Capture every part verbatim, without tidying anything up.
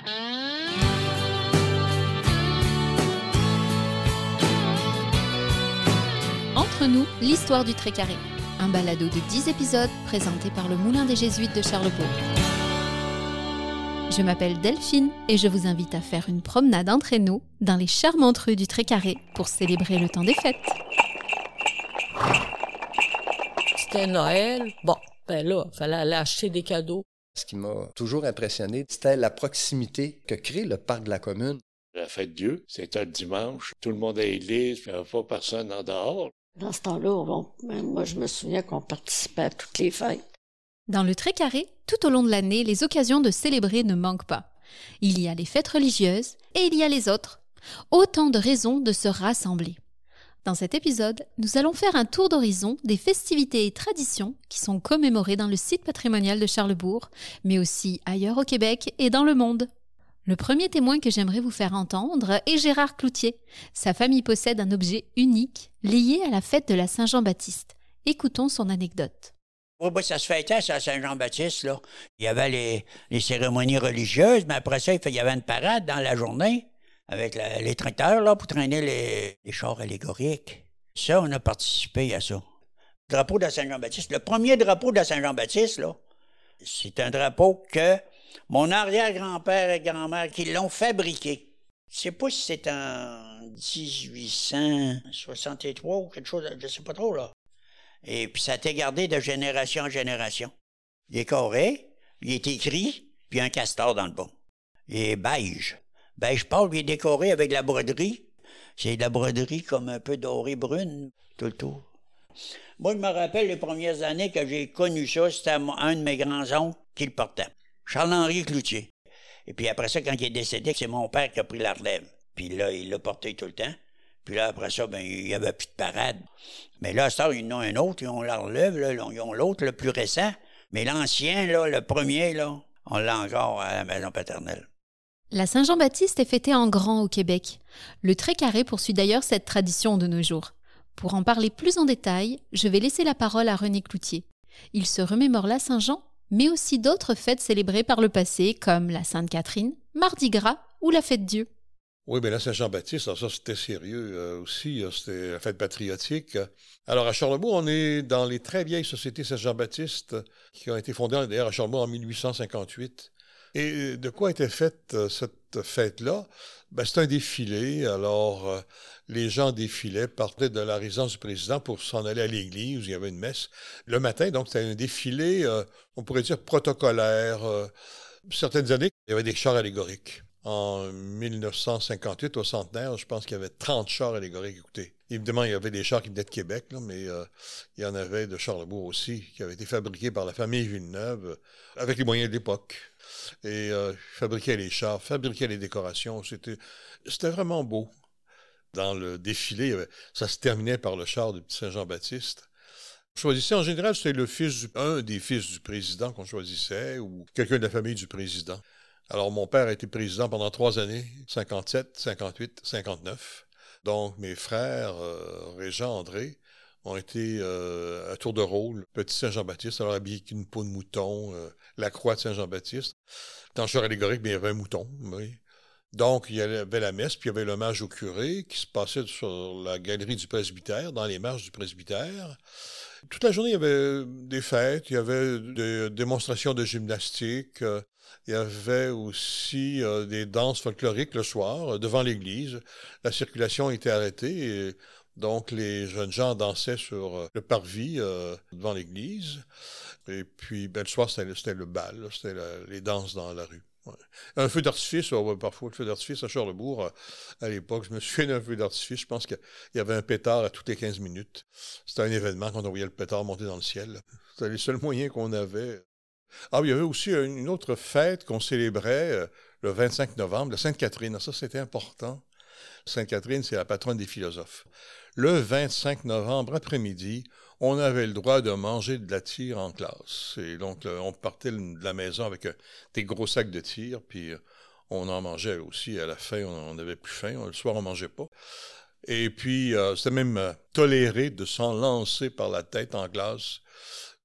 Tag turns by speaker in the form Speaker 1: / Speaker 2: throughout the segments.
Speaker 1: Entre nous, l'histoire du Trait-Carré. Un balado de dix épisodes présenté par le Moulin des Jésuites de Charlebourg. Je m'appelle Delphine et je vous invite à faire une promenade entre nous dans les charmantes rues du Trait-Carré pour célébrer le temps des fêtes.
Speaker 2: C'était Noël. Bon, ben là, il fallait aller acheter des cadeaux.
Speaker 3: Ce qui m'a toujours impressionné, c'était la proximité que crée le parc de la commune.
Speaker 4: La fête Dieu, c'était le dimanche. Tout le monde à l'église, il n'y avait pas personne en dehors.
Speaker 2: Dans ce temps-là, on, moi, je me souviens qu'on participait à toutes les fêtes.
Speaker 1: Dans le Trait-Carré, tout au long de l'année, les occasions de célébrer ne manquent pas. Il y a les fêtes religieuses et il y a les autres. Autant de raisons de se rassembler. Dans cet épisode, nous allons faire un tour d'horizon des festivités et traditions qui sont commémorées dans le site patrimonial de Charlebourg, mais aussi ailleurs au Québec et dans le monde. Le premier témoin que j'aimerais vous faire entendre est Gérard Cloutier. Sa famille possède un objet unique lié à la fête de la Saint-Jean-Baptiste. Écoutons son anecdote.
Speaker 5: Oui, oui, ça se fêtait, ça, à Saint-Jean-Baptiste, là. Il y avait les, les cérémonies religieuses, mais après ça, il y avait une parade dans la journée avec la, les tracteurs, là, pour traîner les, les chars allégoriques. Ça, on a participé à ça. Le drapeau de la Saint-Jean-Baptiste, le premier drapeau de la Saint-Jean-Baptiste, là, c'est un drapeau que mon arrière-grand-père et grand-mère qui l'ont fabriqué. Je sais pas si c'est en dix-huit cent soixante-trois ou quelque chose, je sais pas trop, là. Et puis ça a été gardé de génération en génération. Il est carré, il est écrit, puis un castor dans le bas. Il est beige. Beige pâle, puis il est décoré avec de la broderie. C'est de la broderie comme un peu dorée brune, tout le tour. Moi, je me rappelle les premières années que j'ai connu ça, c'était un de mes grands-oncles qui le portait. Charles-Henri Cloutier. Et puis après ça, quand il est décédé, c'est mon père qui a pris la relève. Puis là, il l'a porté tout le temps. Puis là, après ça, ben il n'y avait plus de parade. Mais là, ça, ils en ont un autre, ils ont la relève, là, ils ont l'autre, le plus récent. Mais l'ancien, là, le premier, là, on l'a encore à la maison paternelle.
Speaker 1: La Saint-Jean-Baptiste est fêtée en grand au Québec. Le Trait-Carré poursuit d'ailleurs cette tradition de nos jours. Pour en parler plus en détail, je vais laisser la parole à René Cloutier. Il se remémore la Saint-Jean, mais aussi d'autres fêtes célébrées par le passé, comme la Sainte-Catherine, Mardi Gras ou la Fête Dieu.
Speaker 6: Oui, mais la Saint-Jean-Baptiste, alors ça, c'était sérieux euh, aussi, euh, c'était la fête patriotique. Alors, à Charlebourg, on est dans les très vieilles sociétés Saint-Jean-Baptiste qui ont été fondées, d'ailleurs, à Charlebourg en mille huit cent cinquante-huit. Et de quoi était faite euh, cette fête-là? Ben, c'est un défilé. Alors, euh, les gens défilaient, partaient de la résidence du président pour s'en aller à l'église où il y avait une messe. Le matin, donc, c'était un défilé, euh, on pourrait dire protocolaire. Euh, certaines années, il y avait des chars allégoriques. En mille neuf cent cinquante-huit, au centenaire, je pense qu'il y avait trente chars allégoriques. Écoutez, évidemment, il y avait des chars qui venaient de Québec, là, mais euh, il y en avait de Charlebourg aussi, qui avaient été fabriqués par la famille Villeneuve, euh, avec les moyens de l'époque. Et euh, fabriquaient les chars, fabriquaient les décorations. C'était, c'était vraiment beau. Dans le défilé, il y avait, ça se terminait par le char de Petit Saint-Jean-Baptiste. On choisissait, en général, c'était le fils du, un des fils du président qu'on choisissait, ou quelqu'un de la famille du président. Alors, mon père a été président pendant trois années, cinquante-sept, cinquante-huit, cinquante-neuf. Donc, mes frères, euh, Régent, André, ont été euh, à tour de rôle. Petit Saint-Jean-Baptiste, alors habillé avec une peau de mouton, euh, la croix de Saint-Jean-Baptiste. Dans le char allégorique, bien, il y avait un mouton, oui. Donc, il y avait la messe, puis il y avait l'hommage au curé qui se passait sur la galerie du presbytère, dans les marches du presbytère. Toute la journée, il y avait des fêtes, il y avait des démonstrations de gymnastique, euh, il y avait aussi euh, des danses folkloriques le soir, euh, devant l'église. La circulation était arrêtée, et donc les jeunes gens dansaient sur euh, le parvis euh, devant l'église. Et puis, ben, le soir, c'était, c'était le bal, là, c'était la, les danses dans la rue. Ouais. Un feu d'artifice, ouais, parfois, le feu d'artifice à Charlebourg, à l'époque, je me souviens d'un feu d'artifice, je pense qu'il y avait un pétard à toutes les quinze minutes. C'était un événement quand on voyait le pétard monter dans le ciel. C'était les seuls moyens qu'on avait. Ah, il y avait aussi une autre fête qu'on célébrait euh, le vingt-cinq novembre, la Sainte-Catherine. Ça, c'était important. Sainte-Catherine, c'est la patronne des philosophes. Le vingt-cinq novembre après-midi, on avait le droit de manger de la tire en classe. Et donc, on partait de la maison avec des gros sacs de tire, puis on en mangeait aussi. À la fin, on n'avait plus faim. Le soir, on ne mangeait pas. Et puis, euh, c'était même toléré de s'en lancer par la tête en glace.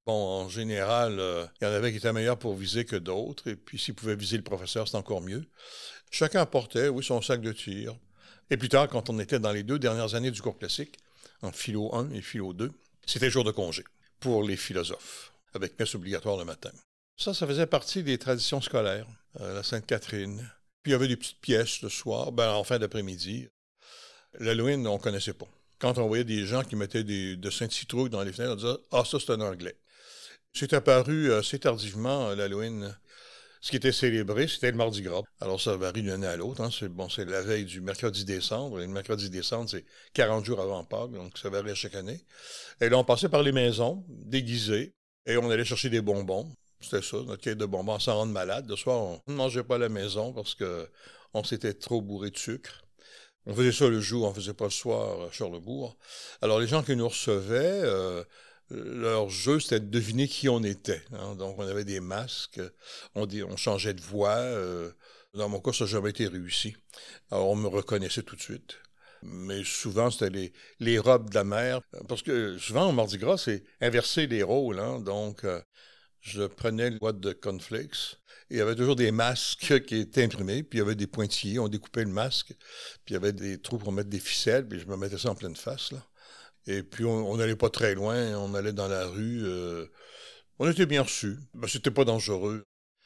Speaker 6: Bon, en général, euh, il y en avait qui étaient meilleurs pour viser que d'autres, et puis s'ils pouvaient viser le professeur, c'est encore mieux. Chacun apportait, oui, son sac de tir. Et plus tard, quand on était dans les deux dernières années du cours classique, en philo un et philo deux, c'était jour de congé pour les philosophes, avec messe obligatoire le matin. Ça, ça faisait partie des traditions scolaires, euh, la Sainte-Catherine. Puis il y avait des petites pièces le soir, ben, en fin d'après-midi. L'Halloween, on ne connaissait pas. Quand on voyait des gens qui mettaient des, de Sainte-Citrouille dans les fenêtres, on disait « Ah, ça, c'est un Anglais ». C'est apparu assez tardivement, l'Halloween. Ce qui était célébré, c'était le Mardi Gras. Alors, ça varie d'une année à l'autre. Hein. C'est, bon, c'est la veille du mercredi décembre. Et le mercredi décembre, c'est quarante jours avant Pâques, donc ça varie à chaque année. Et là, on passait par les maisons, déguisés, et on allait chercher des bonbons. C'était ça, notre quête de bonbons, sans rendre malade. Le soir, on ne mangeait pas à la maison parce qu'on s'était trop bourré de sucre. On faisait ça le jour, on ne faisait pas le soir à Charlesbourg. Alors, les gens qui nous recevaient... Euh, leur jeu, c'était de deviner qui on était. Hein? Donc, on avait des masques, on, on changeait de voix. Euh, dans mon cas, ça n'a jamais été réussi. Alors, on me reconnaissait tout de suite. Mais souvent, c'était les, les robes de la mère. Parce que souvent, au Mardi Gras, c'est inverser les rôles. Hein? Donc, euh, je prenais une boîte de cornflakes. Et il y avait toujours des masques qui étaient imprimés. Puis, il y avait des pointillés. On découpait le masque. Puis, il y avait des trous pour mettre des ficelles. Puis, je me mettais ça en pleine face, là. Et puis, on n'allait pas très loin, on allait dans la rue. Euh, on était bien reçus. Ben, c'était pas dangereux.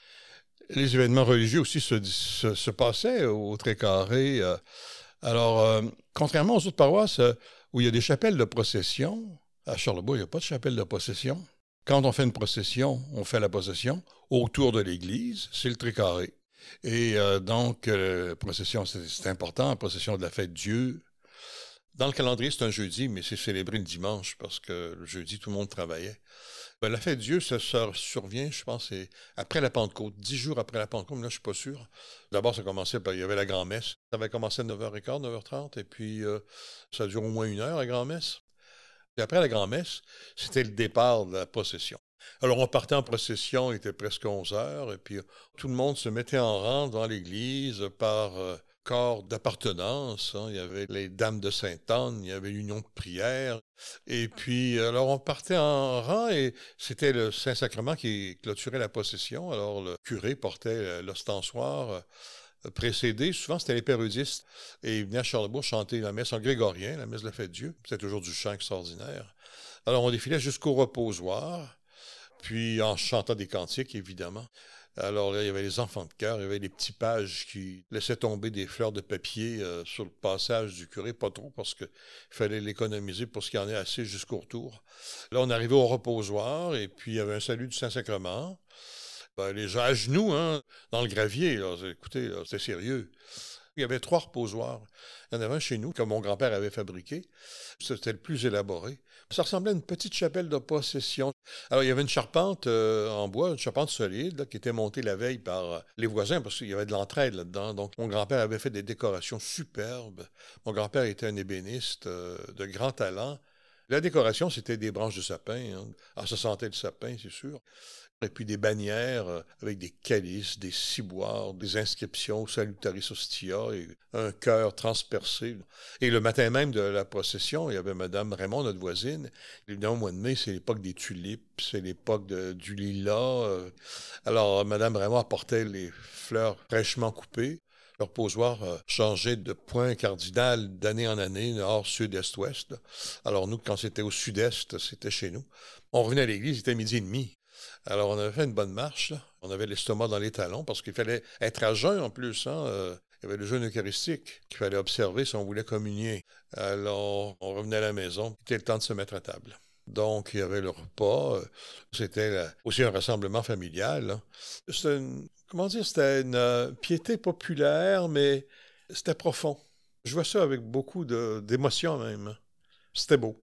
Speaker 6: Les événements religieux aussi se, se, se passaient au Trécarré. Euh, alors, euh, contrairement aux autres paroisses euh, où il y a des chapelles de procession, à Charlesbourg, il n'y a pas de chapelle de procession. Quand on fait une procession, on fait la procession autour de l'église, c'est le Trécarré. Et euh, donc, euh, procession, c'est, c'est important, la procession de la fête Dieu. Dans le calendrier, c'est un jeudi, mais c'est célébré le dimanche parce que le jeudi, tout le monde travaillait. Ben, la fête de Dieu, ça, ça survient, je pense, c'est après la Pentecôte, dix jours après la Pentecôte, mais là, je ne suis pas sûr. D'abord, ça commençait, par, il y avait la grand-messe. Ça avait commencé à neuf heures quinze, neuf heures trente, et puis euh, ça dure au moins une heure, la grand-messe. Et après la grand-messe, c'était le départ de la procession. Alors, on partait en procession, il était presque onze heures, et puis euh, tout le monde se mettait en rang devant l'église par... Euh, corps d'appartenance. Hein. Il y avait les Dames de Sainte-Anne, il y avait l'Union de prière. Et puis, alors, on partait en rang et c'était le Saint-Sacrement qui clôturait la procession. Alors, le curé portait l'ostensoir précédé. Souvent, c'était les périodistes. Et ils venaient à Charlesbourg chanter la messe en grégorien, la messe de la fête de Dieu. C'était toujours du chant extraordinaire. Alors, on défilait jusqu'au reposoir, puis en chantant des cantiques, évidemment. Alors là, il y avait les enfants de chœur, il y avait les petits pages qui laissaient tomber des fleurs de papier euh, sur le passage du curé, pas trop, parce qu'il fallait l'économiser pour ce qu'il y en ait assez jusqu'au retour. Là, on arrivait au reposoir, et puis il y avait un salut du Saint-Sacrement. Ben, les gens à genoux, hein, dans le gravier, là, écoutez, là, c'était sérieux. Il y avait trois reposoirs. Il y en avait un chez nous, que mon grand-père avait fabriqué. C'était le plus élaboré. Ça ressemblait à une petite chapelle de procession. Alors, il y avait une charpente euh, en bois, une charpente solide, là, qui était montée la veille par euh, les voisins, parce qu'il y avait de l'entraide là-dedans. Donc, mon grand-père avait fait des décorations superbes. Mon grand-père était un ébéniste euh, de grand talent. La décoration, c'était des branches de sapin. Hein. Alors, ça sentait le sapin, c'est sûr. Et puis des bannières euh, avec des calices, des ciboires, des inscriptions Salutaris Hostia et un cœur transpercé. Et le matin même de la procession, il y avait Mme Raymond, notre voisine. Évidemment, au mois de mai, c'est l'époque des tulipes, c'est l'époque de, du lilas. Euh. Alors, Mme Raymond apportait les fleurs fraîchement coupées. Le reposoir euh, changeait de point cardinal d'année en année, nord, sud, est, ouest. Là. Alors nous, quand c'était au sud-est, c'était chez nous. On revenait à l'église, il était midi et demi. Alors, on avait fait une bonne marche, là. On avait l'estomac dans les talons parce qu'il fallait être à jeun en plus. Hein. Euh, il y avait le jeûne eucharistique qu'il fallait observer si on voulait communier. Alors, on revenait à la maison. C'était le temps de se mettre à table. Donc, il y avait le repas. Euh, c'était là, aussi un rassemblement familial. Hein. C'était une, comment dire, c'était une euh, piété populaire, mais c'était profond. Je vois ça avec beaucoup de, d'émotion même. C'était beau.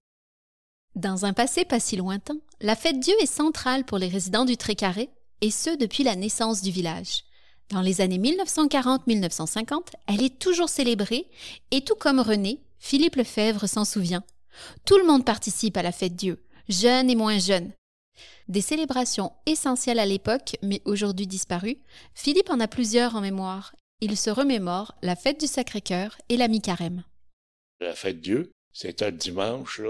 Speaker 1: Dans un passé pas si lointain, la fête Dieu est centrale pour les résidents du Trécarré, et ce depuis la naissance du village. Dans les années mille neuf cent quarante à mille neuf cent cinquante, elle est toujours célébrée, et tout comme René, Philippe Lefebvre s'en souvient. Tout le monde participe à la fête Dieu, jeunes et moins jeunes. Des célébrations essentielles à l'époque, mais aujourd'hui disparues, Philippe en a plusieurs en mémoire. Il se remémore la fête du Sacré-Cœur et la mi-carême.
Speaker 4: La fête Dieu, c'était le dimanche, là.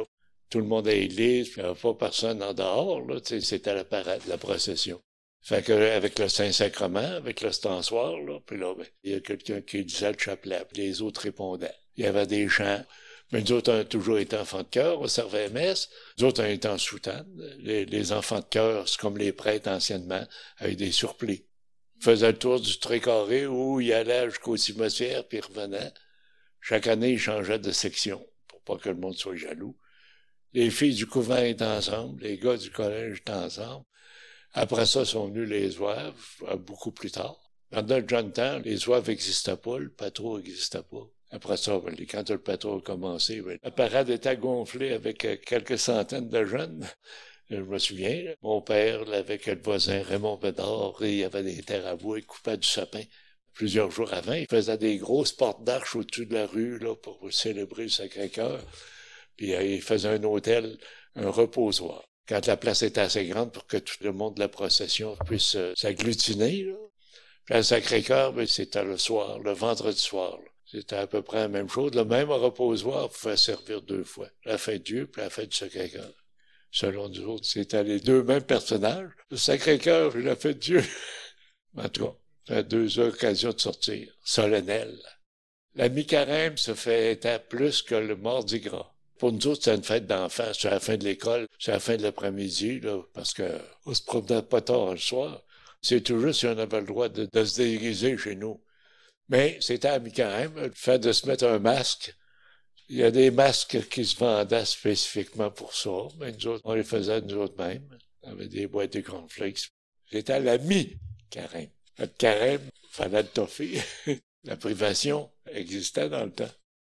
Speaker 4: Tout le monde à l'église, puis il n'y avait pas personne en dehors, là, tu sais, c'était la parade, la procession. Fait que, avec le Saint-Sacrement, avec le stensoir, là, puis là, ben, il y a quelqu'un qui disait le chapelet, puis les autres répondaient. Il y avait des chants. Mais nous autres, on a toujours été enfants de chœur, on servait à messe. Nous autres, on était en soutane. Les, les enfants de chœur, c'est comme les prêtres anciennement, avec des surplis. Ils faisaient le tour du Trécarré où ils allaient jusqu'au cimetière, puis ils revenaient. Chaque année, ils changeaient de section, pour pas que le monde soit jaloux. Les filles du couvent étaient ensemble, les gars du collège étaient ensemble. Après ça, sont venus les zouaves, beaucoup plus tard. Dans notre jeune temps, les zouaves n'existaient pas, le patron n'existait pas. Après ça, quand le patron a commencé, la parade était gonflée avec quelques centaines de jeunes. Je me souviens, mon père, avec le voisin Raymond Bédard, il y avait des terres à bois, il coupait du sapin. Plusieurs jours avant, il faisait des grosses portes d'arche au-dessus de la rue là, pour célébrer le Sacré-Cœur. Puis il faisait un hôtel, un reposoir. Quand la place était assez grande pour que tout le monde de la procession puisse euh, s'agglutiner, là. Puis le Sacré-Cœur, ben, c'était le soir, le vendredi soir. Là. C'était à peu près la même chose. Le même reposoir pouvait servir deux fois. La fête de Dieu puis la fête du Sacré-Cœur. Selon nous autres, c'était les deux mêmes personnages. Le Sacré-Cœur et la fête de Dieu. En tout cas, c'était deux occasions de sortir, solennelles. La mi-carême se fêtait plus que le Mardi Gras. Pour nous autres, c'est une fête d'enfants. C'est à la fin de l'école, c'est à la fin de l'après-midi, là, parce que on se promenait pas tard le soir. C'est tout juste si on avait le droit de, de se déguiser chez nous. Mais c'était à mi-carême, le fait de se mettre un masque. Il y a des masques qui se vendaient spécifiquement pour ça, mais nous autres, on les faisait nous autres mêmes. On avait des boîtes de cornflakes. C'était à la mi-carême. Le carême, fallait le toffer. La privation existait dans le temps.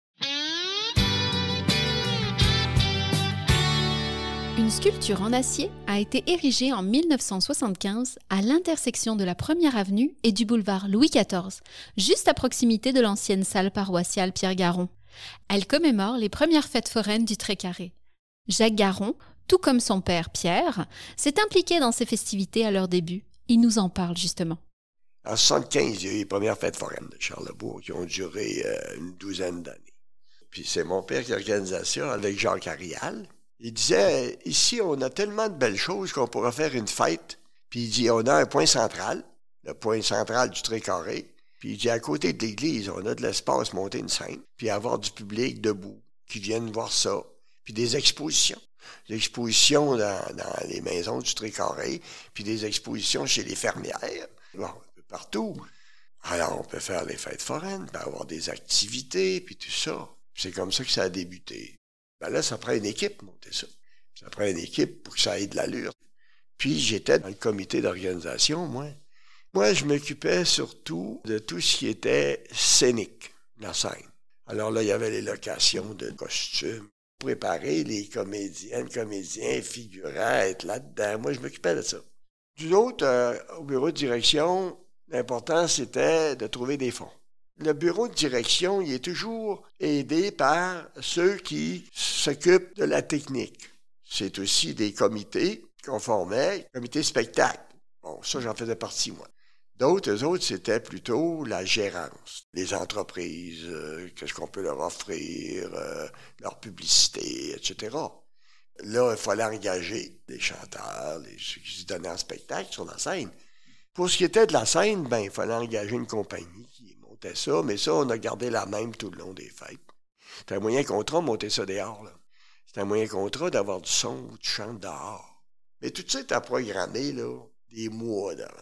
Speaker 1: Une sculpture en acier a été érigée en mille neuf cent soixante-quinze à l'intersection de la première avenue et du boulevard Louis quatorze, juste à proximité de l'ancienne salle paroissiale Pierre Garon. Elle commémore les premières fêtes foraines du Trécarré. Jacques Garon, tout comme son père Pierre, s'est impliqué dans ces festivités à leur début. Il nous en parle justement.
Speaker 7: En soixante-quinze, il y a eu les premières fêtes foraines de Charlebourg qui ont duré euh, une douzaine d'années. Puis c'est mon père qui organisait ça avec Jacques Arial. Il disait, ici, on a tellement de belles choses qu'on pourrait faire une fête. Puis il dit, on a un point central, le point central du Trécarré. Puis il dit, à côté de l'église, on a de l'espace, monter une scène. Puis avoir du public debout qui viennent voir ça. Puis des expositions. Des expositions dans, dans les maisons du Trécarré. Puis des expositions chez les fermières. Bon, un peu partout. Alors, on peut faire les fêtes foraines, puis avoir des activités, puis tout ça. Puis c'est comme ça que ça a débuté. Ben là, ça prend une équipe pour monter ça. Ça prend une équipe pour que ça ait de l'allure. Puis, j'étais dans le comité d'organisation, moi. Moi, je m'occupais surtout de tout ce qui était scénique, la scène. Alors là, il y avait les locations de costumes, préparer les comédiennes, comédiens, figurants, être là-dedans. Moi, je m'occupais de ça. D'une autre, euh, au bureau de direction, l'important, c'était de trouver des fonds. Le bureau de direction, il est toujours aidé par ceux qui s'occupent de la technique. C'est aussi des comités qu'on formait, comité spectacle. Bon, ça, j'en faisais partie, moi. D'autres, eux autres, c'était plutôt la gérance. Les entreprises, euh, qu'est-ce qu'on peut leur offrir, euh, leur publicité, et cetera. Là, il fallait engager les chanteurs, les, ceux qui se donnaient en spectacle sur la scène. Pour ce qui était de la scène, ben, il fallait engager une compagnie qui montait ça, mais ça, on a gardé la même tout le long des fêtes. C'était un moyen contrat de monter ça dehors, là. C'était un moyen contrat d'avoir du son ou du chant dehors. Mais tout ça était programmé, là, des mois d'avance.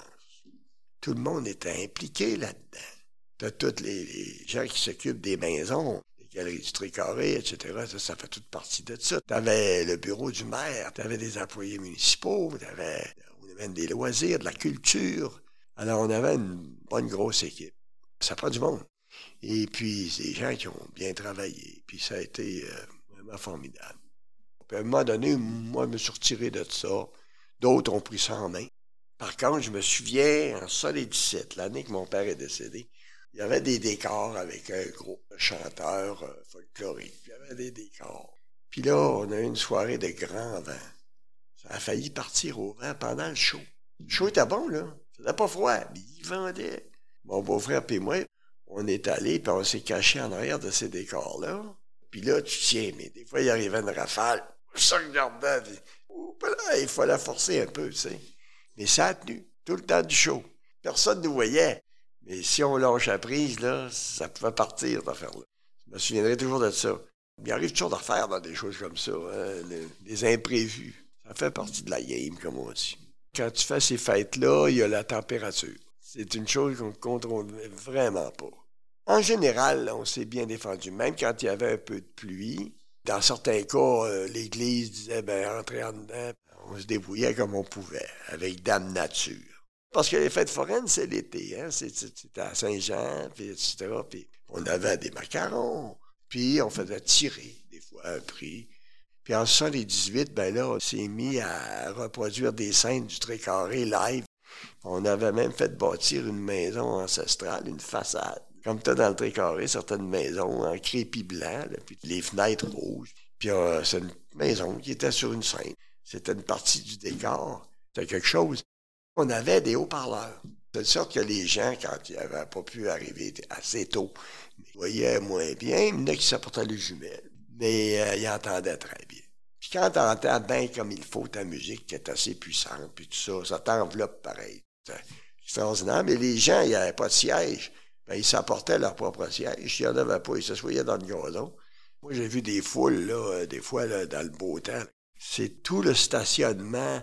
Speaker 7: Tout le monde était impliqué là-dedans. T'as tous les, les gens qui s'occupent des maisons, les galeries du Trécarré, et cetera. Ça, ça fait toute partie de ça. T'avais le bureau du maire, t'avais des employés municipaux, t'avais, on avait des loisirs, de la culture. Alors, on avait une bonne grosse équipe. Ça prend du monde. Et puis, c'est des gens qui ont bien travaillé. Puis, ça a été euh, vraiment formidable. Puis, à un moment donné, moi, je me suis retiré de ça. D'autres ont pris ça en main. Par contre, je me souviens, en soixante-dix-sept, l'année que mon père est décédé, il y avait des décors avec un groupe de chanteurs euh, folkloriques. Il y avait des décors. Puis là, on a eu une soirée de grand vent. Ça a failli partir au vent pendant le show. Le show était bon, là. Ça faisait pas froid, mais il vendait. Mon beau-frère et moi, on est allés, puis on s'est caché en arrière de ces décors-là. Puis là, tu tiens, mais des fois, il arrivait une rafale. Je se regardais, puis, oh, ben là, il fallait forcer un peu, tu sais. Mais ça a tenu, tout le temps du show. Personne ne nous voyait. Mais si on lâche la prise, là, ça pouvait partir, cette affaire-là. Je me souviendrai toujours de ça. Il arrive toujours d'en faire dans des choses comme ça, hein, les, les imprévus. Ça fait partie de la game, comme on dit. Quand tu fais ces fêtes-là, il y a la température. C'est une chose qu'on ne contrôle vraiment pas. En général, là, on s'est bien défendu. Même quand il y avait un peu de pluie, dans certains cas, euh, l'Église disait, ben, entrez en dedans. On se débrouillait comme on pouvait, avec Dame Nature. Parce que les fêtes foraines, c'est l'été, hein? C'était à Saint-Jean, puis et cetera. Puis on avait des macarons, puis on faisait tirer, des fois, un prix. Puis en soixante-dix-huit, ben là, on s'est mis à reproduire des scènes du Trécarré live. On avait même fait bâtir une maison ancestrale, une façade. Comme tu as dans le Trécarré, certaines maisons en crépi blanc, là, puis les fenêtres rouges. Puis euh, c'est une maison qui était sur une scène. C'était une partie du décor. C'était quelque chose. On avait des haut-parleurs. De sorte que les gens, quand ils n'avaient pas pu arriver assez tôt, ils voyaient moins bien. Il y en a qui s'apportaient les jumelles. Mais euh, ils entendaient très bien. Puis quand tu entends bien comme il faut ta musique, qui est assez puissante, puis tout ça, ça t'enveloppe pareil. C'est extraordinaire. Mais les gens, il n'y avait pas de siège. Ben, ils s'apportaient leur propre siège. Il n'y en avait pas, ils s'assoyaient dans le gazon. Moi, j'ai vu des foules, là, des fois, là, dans le beau temps. C'est tout le stationnement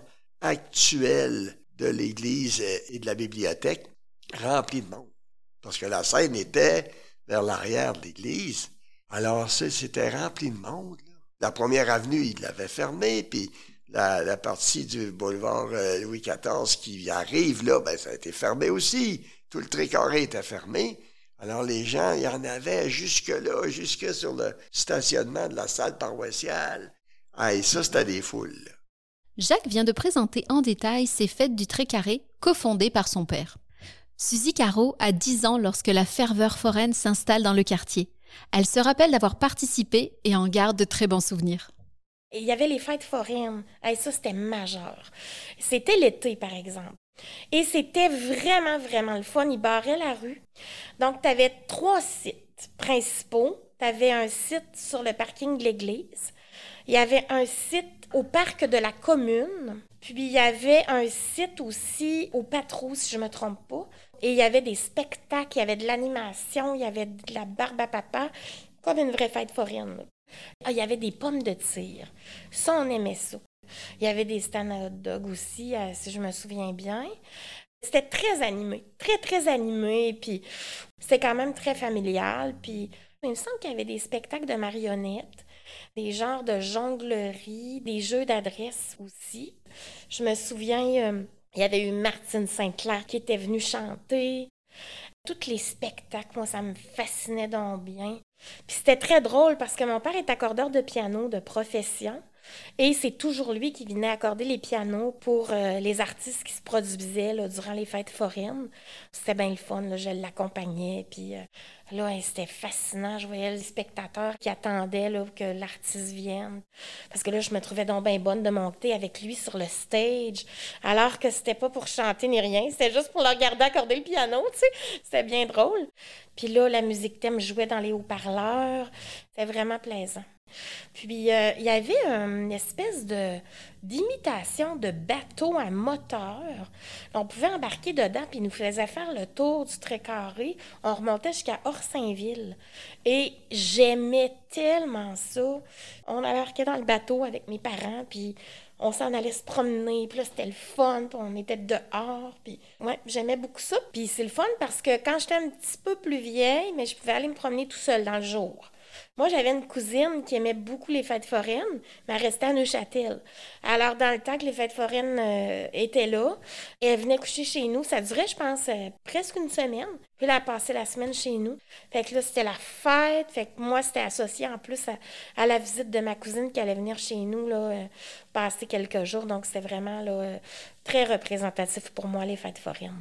Speaker 7: actuel de l'église et de la bibliothèque rempli de monde. Parce que la scène était vers l'arrière de l'église. Alors, c'était rempli de monde. Là. La première avenue, il l'avait fermée, puis la, la partie du boulevard euh, Louis quatorze qui arrive, là, ben, ça a été fermé aussi. Tout le Trécarré était fermé. Alors, les gens, il y en avait jusque-là, jusque sur le stationnement de la salle paroissiale. Ah, et ça, c'était des foules. Là.
Speaker 1: Jacques vient de présenter en détail ces fêtes du Trécarré, cofondées par son père. Suzy Caro a dix ans lorsque la ferveur foraine s'installe dans le quartier. Elle se rappelle d'avoir participé et en garde de très bons souvenirs.
Speaker 8: Il y avait les fêtes foraines. Et ça, c'était majeur. C'était l'été, par exemple. Et c'était vraiment, vraiment le fun. Ils barraient la rue. Donc, tu avais trois sites principaux. Tu avais un site sur le parking de l'église. Il y avait un site au parc de la commune. Puis, il y avait un site aussi au Patro, si je ne me trompe pas. Et il y avait des spectacles, il y avait de l'animation, il y avait de la barbe à papa, comme une vraie fête foraine. Ah, il y avait des pommes de tir. Ça, on aimait ça. Il y avait des stands à hot dog aussi, si je me souviens bien. C'était très animé, très, très animé. Puis c'était quand même très familial. Puis il me semble qu'il y avait des spectacles de marionnettes, des genres de jonglerie, des jeux d'adresse aussi. Je me souviens, euh, il y avait eu Martine Saint-Clair qui était venue chanter. Tous les spectacles, moi, ça me fascinait donc bien. Puis c'était très drôle parce que mon père est accordeur de piano de profession. Et c'est toujours lui qui venait accorder les pianos pour euh, les artistes qui se produisaient là, durant les fêtes foraines. C'était bien le fun, là, je l'accompagnais. Puis euh, là, c'était fascinant. Je voyais les spectateurs qui attendaient là, que l'artiste vienne. Parce que là, je me trouvais donc bien bonne de monter avec lui sur le stage. Alors que c'était pas pour chanter ni rien. C'était juste pour le regarder accorder le piano, tu sais. C'était bien drôle. Puis là, la musique thème jouait dans les haut-parleurs. C'était vraiment plaisant. Puis, euh, il y avait une espèce de, d'imitation de bateau à moteur. On pouvait embarquer dedans, puis il nous faisait faire le tour du Trécarré. On remontait jusqu'à Orsainville. Et j'aimais tellement ça. On embarquait dans le bateau avec mes parents, puis on s'en allait se promener. Puis là, c'était le fun, puis on était dehors. Puis ouais, j'aimais beaucoup ça. Puis c'est le fun parce que quand j'étais un petit peu plus vieille, mais je pouvais aller me promener tout seul dans le jour. Moi, j'avais une cousine qui aimait beaucoup les fêtes foraines, mais elle restait à Neuchâtel. Alors, dans le temps que les fêtes foraines euh, étaient là, elle venait coucher chez nous. Ça durait, je pense, euh, presque une semaine. Puis là, elle passait la semaine chez nous. Fait que là, c'était la fête. Fait que moi, c'était associé en plus à, à la visite de ma cousine qui allait venir chez nous, là, euh, passer quelques jours. Donc, c'était vraiment là, euh, très représentatif pour moi, les fêtes foraines.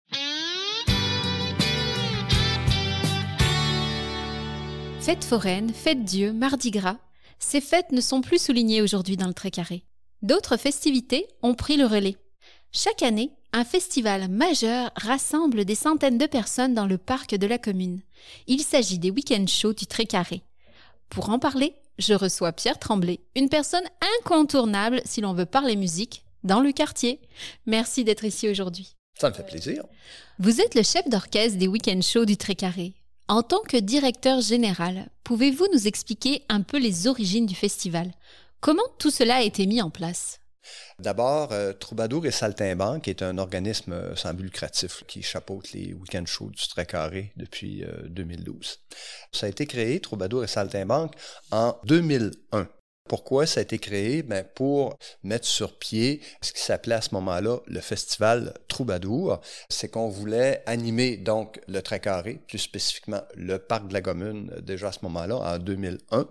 Speaker 1: Fête foraine, fête Dieu, Mardi Gras, ces fêtes ne sont plus soulignées aujourd'hui dans le Trécarré. D'autres festivités ont pris le relais. Chaque année, un festival majeur rassemble des centaines de personnes dans le parc de la commune. Il s'agit des week-end shows du Trécarré. Pour en parler, je reçois Pierre Tremblay, une personne incontournable si l'on veut parler musique dans le quartier. Merci d'être ici aujourd'hui.
Speaker 3: Ça me fait plaisir.
Speaker 1: Vous êtes le chef d'orchestre des week-end shows du Trait-Carré. En tant que directeur général, pouvez-vous nous expliquer un peu les origines du festival? Comment tout cela a été mis en place?
Speaker 3: D'abord, euh, Troubadour et Saltimbanque, qui est un organisme euh, sans but lucratif qui chapeaute les week-end shows du Trait-Carré depuis euh, deux mille douze. Ça a été créé, Troubadour et Saltimbanque, en deux mille un. Pourquoi ça a été créé? Ben pour mettre sur pied ce qui s'appelait à ce moment-là le festival Troubadour. C'est qu'on voulait animer donc le Trait-Carré, plus spécifiquement le parc de la Commune, déjà à ce moment-là, en deux mille un.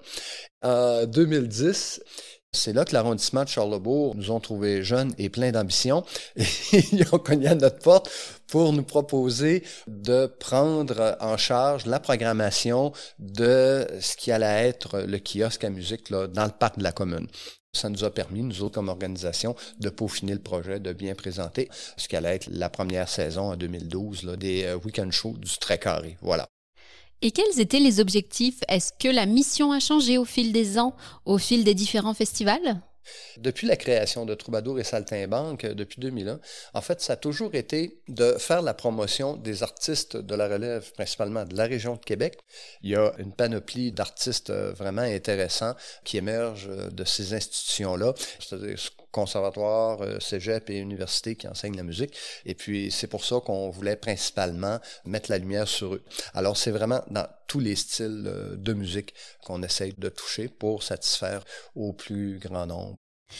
Speaker 3: En deux mille dix, c'est là que l'arrondissement de Charlesbourg nous ont trouvés jeunes et pleins d'ambition. Et ils ont cogné à notre porte pour nous proposer de prendre en charge la programmation de ce qui allait être le kiosque à musique là, dans le parc de la Commune. Ça nous a permis, nous autres comme organisation, de peaufiner le projet, de bien présenter ce qui allait être la première saison en deux mille douze là, des euh, week-end shows du Trait-Carré. Voilà.
Speaker 1: Et quels étaient les objectifs? Est-ce que la mission a changé au fil des ans, au fil des différents festivals?
Speaker 3: Depuis la création de Troubadour et Saltimbanque, depuis deux mille un, en fait, ça a toujours été de faire la promotion des artistes de la relève, principalement de la région de Québec. Il y a une panoplie d'artistes vraiment intéressants qui émergent de ces institutions-là, c'est-à-dire conservatoire, cégep et université qui enseignent la musique. Et puis, c'est pour ça qu'on voulait principalement mettre la lumière sur eux. Alors, c'est vraiment dans tous les styles de musique qu'on essaye de toucher pour satisfaire au plus grand nombre.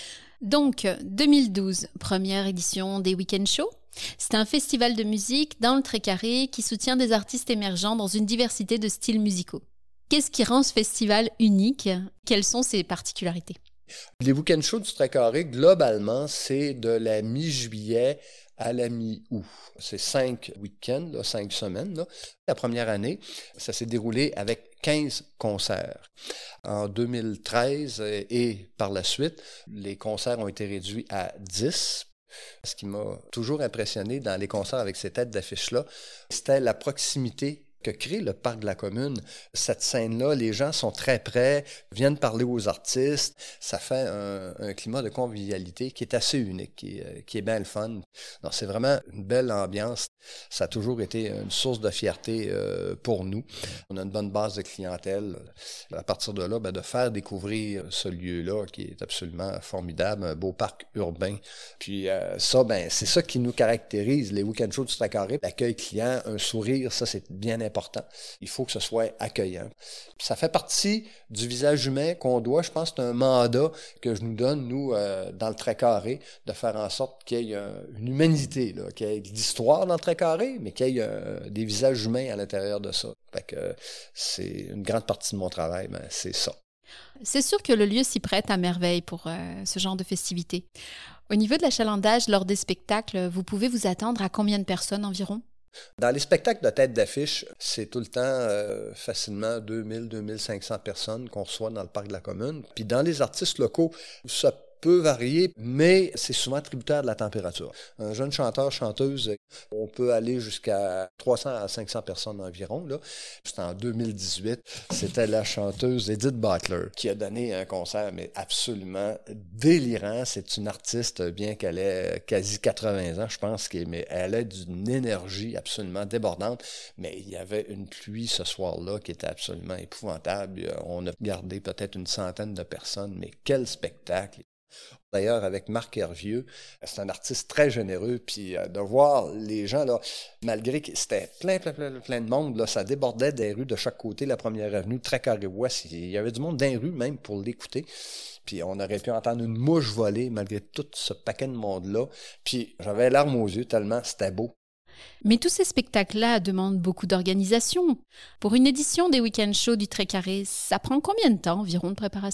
Speaker 1: Donc, deux mille douze, première édition des Week-end Shows. C'est un festival de musique dans le Trait-Carré qui soutient des artistes émergents dans une diversité de styles musicaux. Qu'est-ce qui rend ce festival unique? Quelles sont ses particularités?
Speaker 3: Les week-end shows du Trait-Carré, globalement, c'est de la mi-juillet à la mi-août. C'est cinq week-ends, là, cinq semaines. Là. La première année, ça s'est déroulé avec quinze concerts. En deux mille treize et par la suite, les concerts ont été réduits à dix. Ce qui m'a toujours impressionné dans les concerts avec ces têtes d'affiche-là, c'était la proximité que crée le parc de la Commune. Cette scène-là, les gens sont très près, viennent parler aux artistes. Ça fait un, un climat de convivialité qui est assez unique, qui, qui est bien le fun. Donc, c'est vraiment une belle ambiance. Ça a toujours été une source de fierté euh, pour nous. On a une bonne base de clientèle. À partir de là, ben, de faire découvrir ce lieu-là qui est absolument formidable, un beau parc urbain. Puis euh, ça, ben, c'est ça qui nous caractérise, les week-end shows du Trait-Carré. L'accueil client, un sourire, ça, c'est bien important. Il faut que ce soit accueillant. Ça fait partie du visage humain qu'on doit, je pense, c'est un mandat que je nous donne, nous, euh, dans le Trait-Carré, de faire en sorte qu'il y ait euh, une humanité, là, qu'il y ait de l'histoire dans le Trait-Carré, mais qu'il y ait euh, des visages humains à l'intérieur de ça. Fait que euh, c'est une grande partie de mon travail, ben, c'est ça.
Speaker 1: C'est sûr que le lieu s'y prête à merveille pour euh, ce genre de festivités. Au niveau de l'achalandage lors des spectacles, vous pouvez vous attendre à combien de personnes environ?
Speaker 3: Dans les spectacles de tête d'affiche, c'est tout le temps euh, facilement deux mille à deux mille cinq cents personnes qu'on reçoit dans le parc de la Commune. Puis dans les artistes locaux, ça peut varier, mais c'est souvent tributaire de la température. Un jeune chanteur, chanteuse, on peut aller jusqu'à trois cents à cinq cents personnes environ. Là. C'était en deux mille dix-huit. C'était la chanteuse Edith Butler qui a donné un concert mais absolument délirant. C'est une artiste, bien qu'elle ait quasi quatre-vingts ans, je pense, mais elle a d'une énergie absolument débordante. Mais il y avait une pluie ce soir-là qui était absolument épouvantable. On a gardé peut-être une centaine de personnes, mais quel spectacle! D'ailleurs, avec Marc Hervieux, c'est un artiste très généreux, puis euh, de voir les gens, là, malgré que c'était plein, plein, plein, plein de monde, là, ça débordait des rues de chaque côté, la première avenue, Trait-Carré-Ouest, il y avait du monde dans les rues même pour l'écouter, puis on aurait pu entendre une mouche voler malgré tout ce paquet de monde-là, puis j'avais larmes aux yeux tellement c'était beau.
Speaker 1: Mais tous ces spectacles-là demandent beaucoup d'organisation. Pour une édition des week-end shows du Trait-Carré, ça prend combien de temps environ de préparation?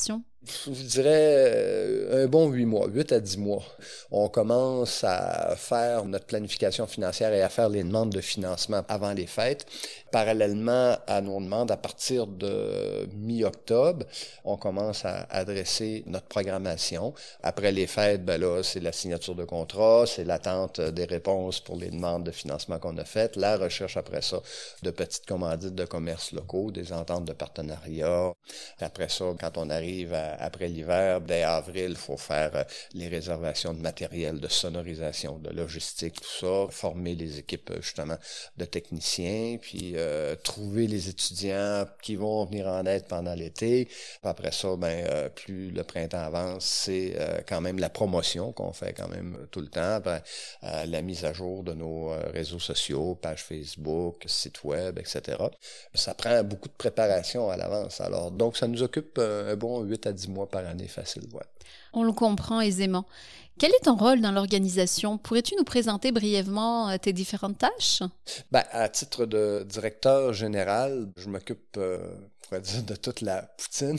Speaker 3: Je dirais un bon huit mois, huit à dix mois. On commence à faire notre planification financière et à faire les demandes de financement avant les fêtes. Parallèlement à nos demandes, à partir de mi-octobre, on commence à adresser notre programmation. Après les fêtes, ben là, c'est la signature de contrat, c'est l'attente des réponses pour les demandes de financement qu'on a faites, la recherche après ça de petites commandites de commerces locaux, des ententes de partenariat. Après ça, quand on arrive à après l'hiver, dès avril, il faut faire les réservations de matériel, de sonorisation, de logistique, tout ça, former les équipes justement de techniciens, puis euh, trouver les étudiants qui vont venir en aide pendant l'été. Après ça, ben euh, plus le printemps avance, c'est euh, quand même la promotion qu'on fait quand même tout le temps, ben, euh, la mise à jour de nos euh, réseaux sociaux, pages Facebook, sites web, et cetera. Ça prend beaucoup de préparation à l'avance. Alors donc ça nous occupe un bon huit à dix mois par année facile. Ouais.
Speaker 1: On le comprend aisément. Quel est ton rôle dans l'organisation? Pourrais-tu nous présenter brièvement tes différentes tâches?
Speaker 3: Ben, à titre de directeur général, je m'occupe, euh, on pourrait dire, de toute la poutine.